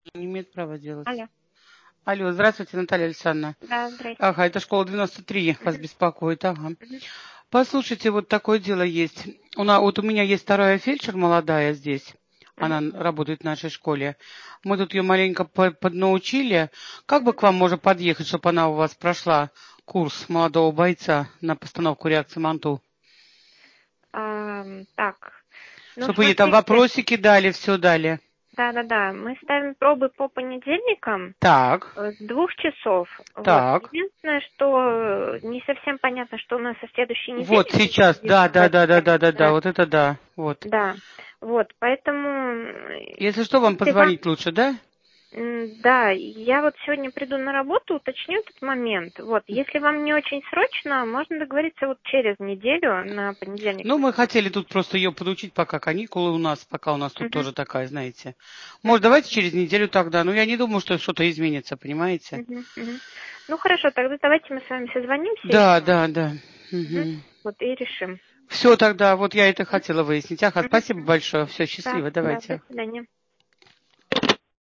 Не имеет права делать. Алло. Алло, здравствуйте, Наталья Александровна. Да, здрасте. Ага, это школа 93 вас беспокоит, ага. Мгм. Послушайте, вот такое дело есть. Вот у меня есть вторая фельдшер молодая здесь. Она Мгм. работает в нашей школе. Мы тут ее маленько поднаучили. Как бы к вам можно подъехать, чтобы она у вас прошла курс молодого бойца на постановку реакции МАНТУ? Так, ну Чтобы ей там смотрите, вопросики дали, все дали. да-да-да, мы ставим пробы по понедельникам Так, с 2 часов. Вот. так. Единственное, что не совсем понятно, что у нас со следующей Вот недели будет сейчас, да, в да, этот да, да, да, да, да, семестр. вот это да, вот. Да, вот, поэтому, Если что, вам если вам позвонить лучше, да? Да, я вот сегодня приду на работу, уточню этот момент. Вот, если вам не очень срочно, можно договориться вот через неделю, на понедельник Ну, вы мы хотели приедете. тут просто ее подучить, пока каникулы у нас, пока у нас тут Мгм, тоже такая, знаете. Может, мгм, давайте через неделю тогда. Ну, я не думаю, что что-то изменится, понимаете? мгм, мгм. Ну хорошо, тогда давайте мы с вами созвонимся Да, еще. да, да. Мгм. Угу. Вот и решим. Все тогда, вот я это Мгм, хотела выяснить. Ага, мгм, спасибо мгм. большое. Все, Да, счастливо, да, до давайте. свидания.